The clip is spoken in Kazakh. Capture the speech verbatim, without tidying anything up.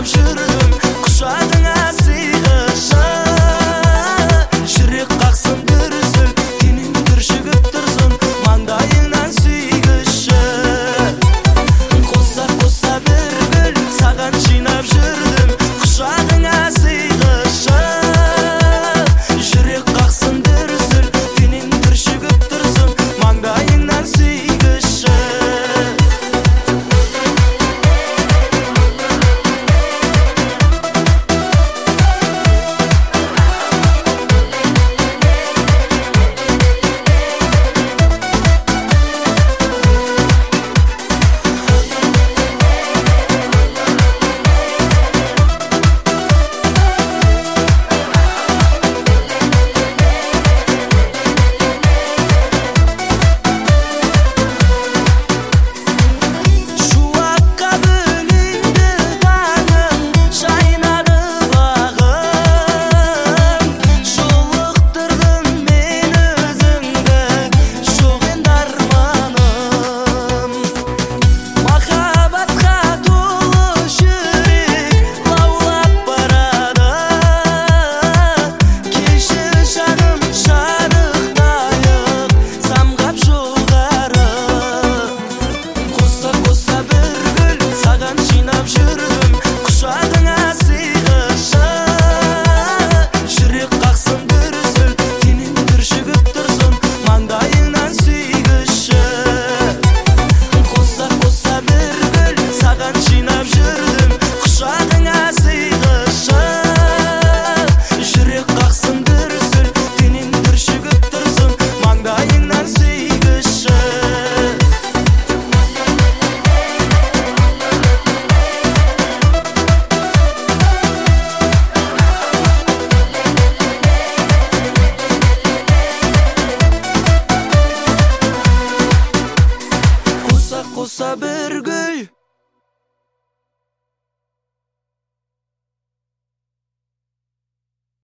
жүрдім құшағыңа сыйғышы жүрек қақсын дүрсіл денең түршігіп тұрсын маңдайыңнан сүйгіші қоса қоса бір гүл саған жинап жүрдім құшағыңа сыйғышы жүрек қақсын дүрсіл денең түршігіп тұрсын маңдайыңнан сүйгіші жүрдім құшағыңа сыйғышы жүрек қақсын дүрсіл денең түршігіп тұрсын маңдайыңнан сүйгіші қоса қоса бір гүл саған жинап жүрдім құшағыңа сыйғышы жүрек қақсын дүрсіл денең түршігіп тұрсын маңдайыңнан сүйгіші қоса бір гүл